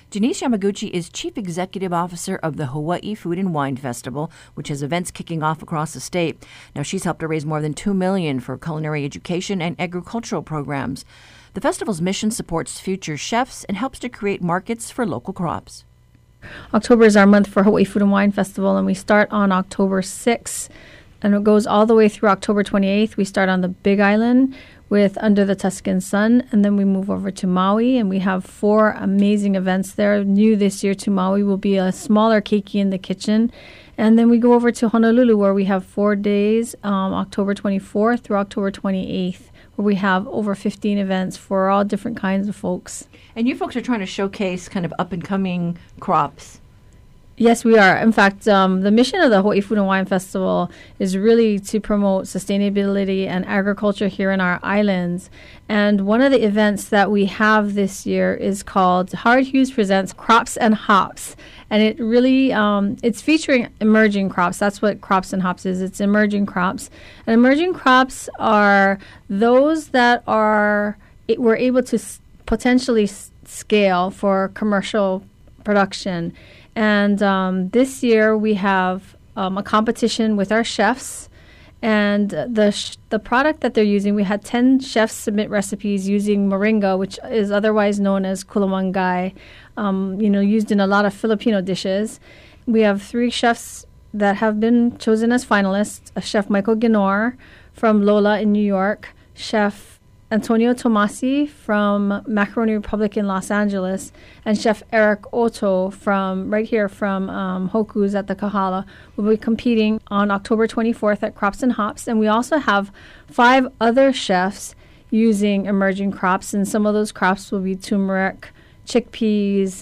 Denise Yamaguchi is Chief Executive Officer of the Hawaii Food and Wine Festival, which has events kicking off across the state. Now, she's helped to raise more than $2 million for culinary education and agricultural programs. The festival's mission supports future chefs and helps to create markets for local crops. October is our month for Hawaii Food and Wine Festival, and we start on October 6th, and it goes all the way through October 28th. We start on the Big Island with Under the Tuscan Sun, and then we move over to Maui, and we have 4 amazing events there. New this year to Maui will be a smaller keiki in the kitchen, and then we go over to Honolulu, where we have 4 days, October 24th through October 28th, where we have over 15 events for all different kinds of folks. And you folks are trying to showcase kind of up-and-coming crops. Yes, we are. In fact, the mission of the Hawaii Food and Wine Festival is really to promote sustainability and agriculture here in our islands. And one of the events that we have this year is called Howard Hughes Presents Crops and Hops. And it really, it's featuring emerging crops. That's what Crops and Hops is. It's emerging crops. And emerging crops are those that we're able to potentially scale for commercial production. And this year we have a competition with our chefs, and the product that they're using, we had 10 chefs submit recipes using moringa, which is otherwise known as kulamangai, used in a lot of Filipino dishes. We have 3 chefs that have been chosen as finalists: Chef Michael Ginor from Lola in New York, Chef Antonio Tomasi from Macaroni Republic in Los Angeles, and Chef Eric Otto from right here from Hoku's at the Kahala will be competing on October 24th at Crops and Hops. And we also have 5 other chefs using emerging crops, and some of those crops will be turmeric, chickpeas,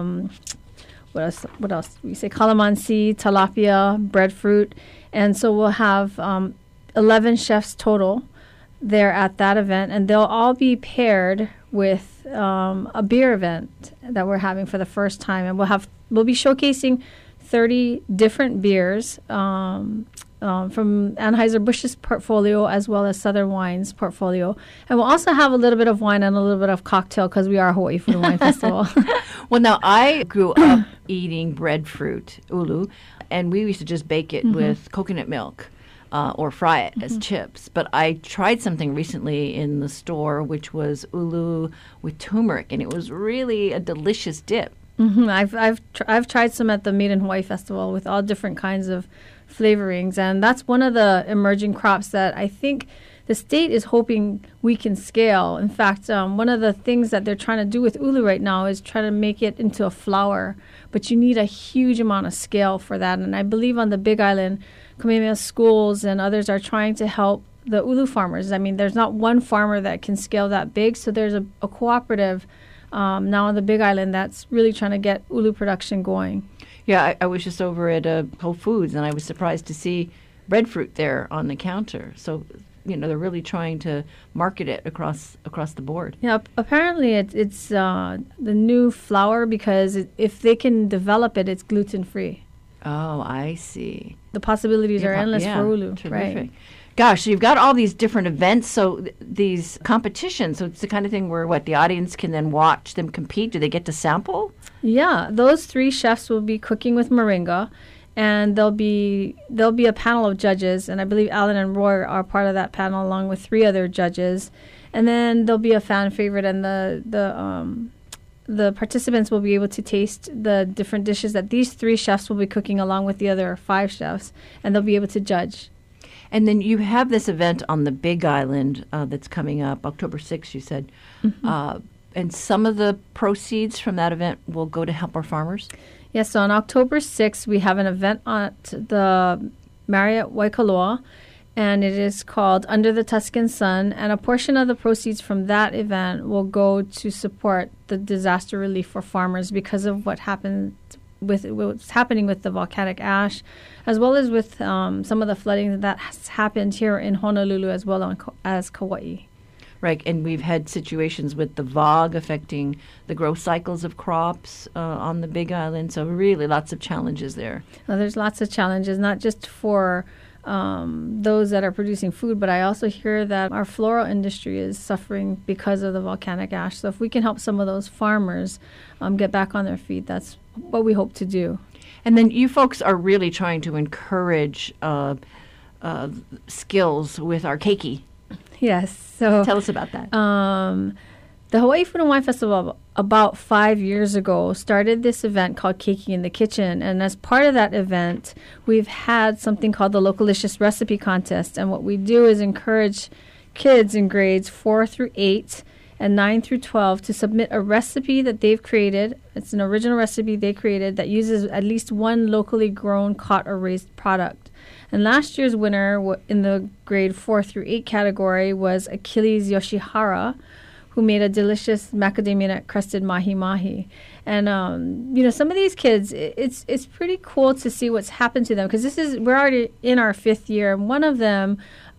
what else? We say calamansi, tilapia, breadfruit. And so we'll have 11 chefs total there at that event, and they'll all be paired with a beer event that we're having for the first time, and we'll be showcasing 30 different beers from Anheuser-Busch's portfolio as well as Southern Wine's portfolio, and we'll also have a little bit of wine and a little bit of cocktail because we are a Hawaii Food and Wine Festival. Well, now I grew up eating breadfruit, ulu, and we used to just bake it with coconut milk. Or fry it as chips. But I tried something recently in the store, which was ulu with turmeric, and it was really a delicious dip. I've tried some at the Made in Hawaii Festival with all different kinds of flavorings, and that's one of the emerging crops that I think the state is hoping we can scale. In fact, one of the things that they're trying to do with ulu right now is try to make it into a flour, but you need a huge amount of scale for that. And I believe on the Big Island, Kamehameha Schools and others are trying to help the ulu farmers. I mean, there's not one farmer that can scale that big, so there's a cooperative now on the Big Island that's really trying to get ulu production going. Yeah, I was just over at Whole Foods, and I was surprised to see breadfruit there on the counter. So, they're really trying to market it across the board. Yeah, apparently it's the new flour because if they can develop it, it's gluten-free. Oh, I see. The possibilities are endless for ulu. Terrific. Right. Gosh, so you've got all these different events, so these competitions, so it's the kind of thing where the audience can then watch them compete? Do they get to sample? Yeah, those 3 chefs will be cooking with moringa, and there'll be a panel of judges, and I believe Alan and Roy are part of that panel along with 3 other judges. And then there'll be a fan favorite, and the participants will be able to taste the different dishes that these 3 chefs will be cooking along with the other 5 chefs, and they'll be able to judge. And then you have this event on the Big Island that's coming up, October 6th, you said. And some of the proceeds from that event will go to help our farmers? Yes, so on October 6th, we have an event at the Marriott Waikoloa, and it is called Under the Tuscan Sun, and a portion of the proceeds from that event will go to support the disaster relief for farmers because of what's happening with the volcanic ash, as well as with some of the flooding that has happened here in Honolulu as well as Kauai. Right, and we've had situations with the VOG affecting the growth cycles of crops on the Big Island, so really lots of challenges there. Well, there's lots of challenges, not just for those that are producing food, but I also hear that our floral industry is suffering because of the volcanic ash. So if we can help some of those farmers get back on their feet, that's what we hope to do. And then you folks are really trying to encourage skills with our keiki. Yes. So tell us about that. The Hawaii Food and Wine Festival about 5 years ago started this event called Keiki in the Kitchen. And as part of that event, we've had something called the Localicious Recipe Contest. And what we do is encourage kids in grades 4 through 8 and 9 through 12 to submit a recipe that they've created. It's an original recipe they created that uses at least one locally grown, caught, or raised product. And last year's winner in the grade 4 through 8 category was Achilles Yoshihara, who made a delicious macadamia nut crusted mahi-mahi. And, some of these kids, it's pretty cool to see what's happened to them, because we're already in our 5th year. And one of them,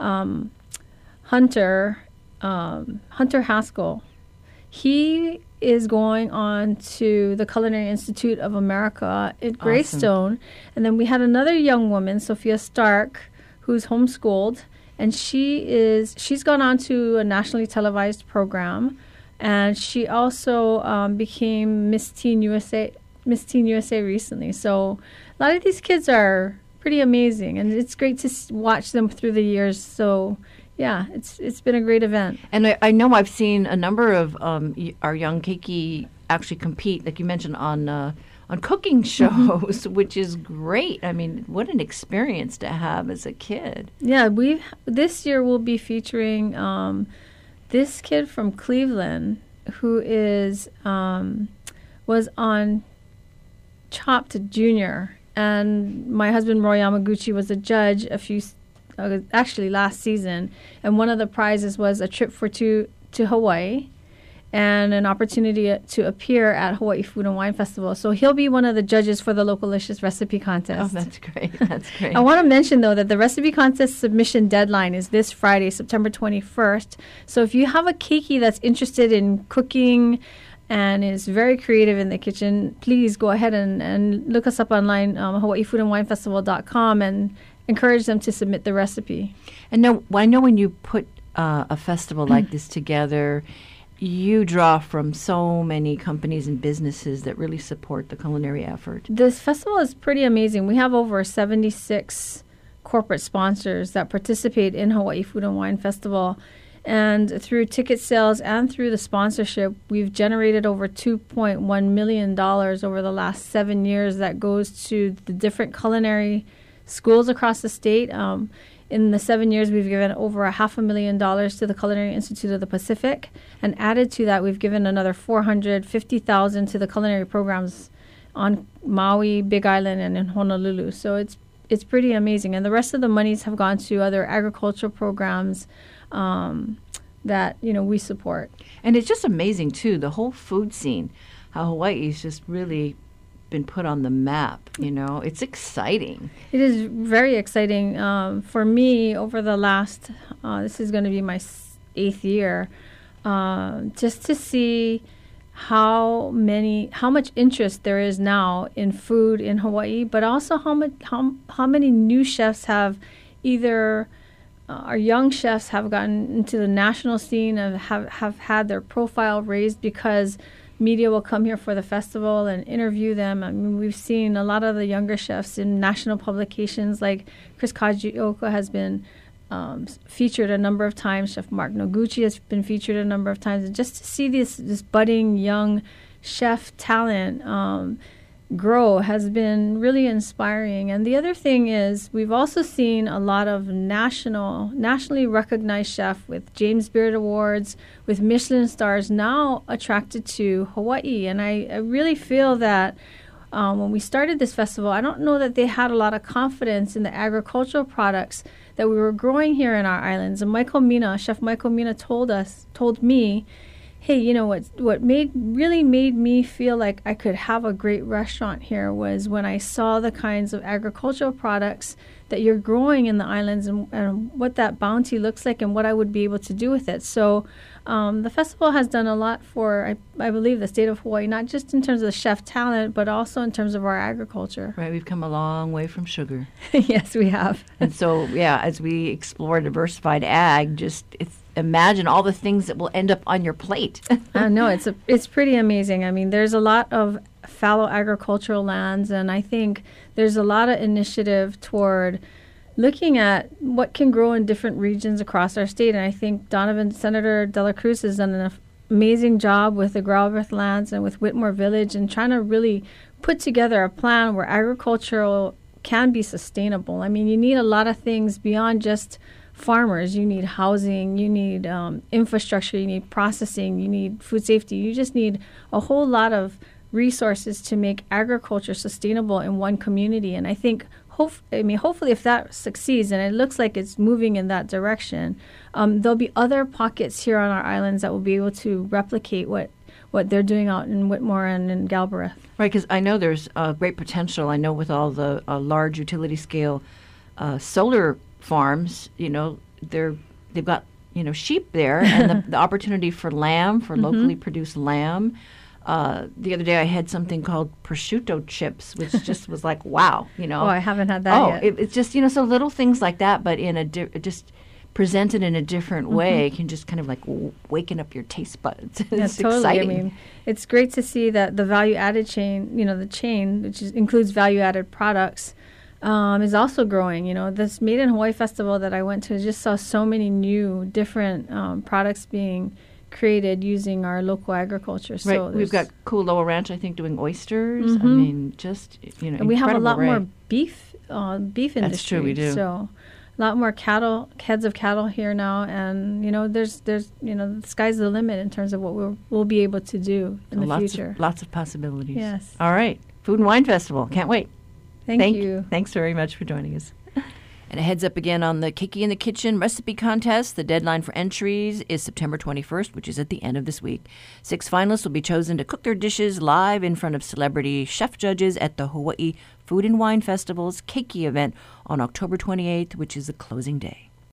Hunter Haskell, he is going on to the Culinary Institute of America at Greystone. Awesome. And then we had another young woman, Sophia Stark, who's homeschooled. And she's gone on to a nationally televised program, and she also became Miss Teen USA recently. So a lot of these kids are pretty amazing, and it's great to watch them through the years. So yeah, it's been a great event. And I know I've seen a number of our young keiki actually compete, like you mentioned, on cooking shows, which is great. I mean, what an experience to have as a kid. Yeah, this year we'll be featuring this kid from Cleveland who was on Chopped Junior, and my husband Roy Yamaguchi was a judge actually last season, and one of the prizes was a trip for two to Hawaii and an opportunity to appear at Hawaii Food and Wine Festival. So he'll be one of the judges for the Localicious Recipe Contest. Oh, that's great. That's great. I want to mention, though, that the Recipe Contest submission deadline is this Friday, September 21st. So if you have a keiki that's interested in cooking and is very creative in the kitchen, please go ahead and look us up online, hawaiifoodandwinefestival.com, and encourage them to submit the recipe. And now, I know when you put a festival like this together, you draw from so many companies and businesses that really support the culinary effort. This festival is pretty amazing. We have over 76 corporate sponsors that participate in Hawaii Food and Wine Festival. And through ticket sales and through the sponsorship, we've generated over $2.1 million over the last 7 years that goes to the different culinary schools across the state. In the 7 years, we've given over $500,000 to the Culinary Institute of the Pacific, and added to that, we've given another $450,000 to the culinary programs on Maui, Big Island, and in Honolulu. So it's pretty amazing, and the rest of the monies have gone to other agricultural programs that we support. And it's just amazing too, the whole food scene, how Hawaii's just really been put on the map. It's exciting. It is very exciting for me. Over the last this is going to be my 8th year, just to see how much interest there is now in food in Hawaii, but also how many new chefs have either our young chefs have gotten into the national scene and have had their profile raised because media will come here for the festival and interview them. I mean, we've seen a lot of the younger chefs in national publications, like Chris Kajioka has been featured a number of times. Chef Mark Noguchi has been featured a number of times. And just to see this budding young chef talent grow has been really inspiring. And the other thing is we've also seen a lot of nationally recognized chefs with James Beard Awards, with Michelin stars now attracted to Hawaii. And I really feel that when we started this festival, I don't know that they had a lot of confidence in the agricultural products that we were growing here in our islands. And Chef Michael Mina told me, hey, what really made me feel like I could have a great restaurant here was when I saw the kinds of agricultural products that you're growing in the islands and what that bounty looks like and what I would be able to do with it. So the festival has done a lot for, I believe, the state of Hawaii, not just in terms of the chef talent, but also in terms of our agriculture. Right, we've come a long way from sugar. Yes, we have. And so, yeah, as we explore diversified ag, imagine all the things that will end up on your plate. No, it's pretty amazing. I mean, there's a lot of fallow agricultural lands, and I think there's a lot of initiative toward looking at what can grow in different regions across our state. And I think Senator De La Cruz has done an amazing job with the Grauberth lands and with Whitmore Village and trying to really put together a plan where agricultural can be sustainable. I mean, you need a lot of things beyond just farmers. You need housing, you need infrastructure, you need processing, you need food safety. You just need a whole lot of resources to make agriculture sustainable in one community. And I think hopefully if that succeeds, and it looks like it's moving in that direction, there'll be other pockets here on our islands that will be able to replicate what they're doing out in Whitmore and in Galbraith. Right, because I know there's great potential. I know with all the large utility scale solar farms, they've got sheep there, and the opportunity for lamb, for locally produced lamb. The other day I had something called prosciutto chips, which just was like, wow, Oh, I haven't had that yet. It's just, so little things like that, but in just presented in a different way can just kind of like waken up your taste buds. It's totally exciting. I mean, it's great to see that the value-added chain, the chain, which includes value-added products, is also growing. This Made in Hawaii festival that I went to just saw so many new, different products being created using our local agriculture. So right. We've got Kualoa Ranch, I think, doing oysters. I mean, just, and we have a lot more beef industry. That's true, we do. So a lot more heads of cattle here now, and there's the sky's the limit in terms of what we'll be able to do in the future. Lots of possibilities. Yes. All right. Food and Wine Festival. Can't wait. Thank you. Thanks very much for joining us. And a heads up again on the Keiki in the Kitchen recipe contest. The deadline for entries is September 21st, which is at the end of this week. 6 finalists will be chosen to cook their dishes live in front of celebrity chef judges at the Hawaii Food and Wine Festival's Keiki event on October 28th, which is the closing day.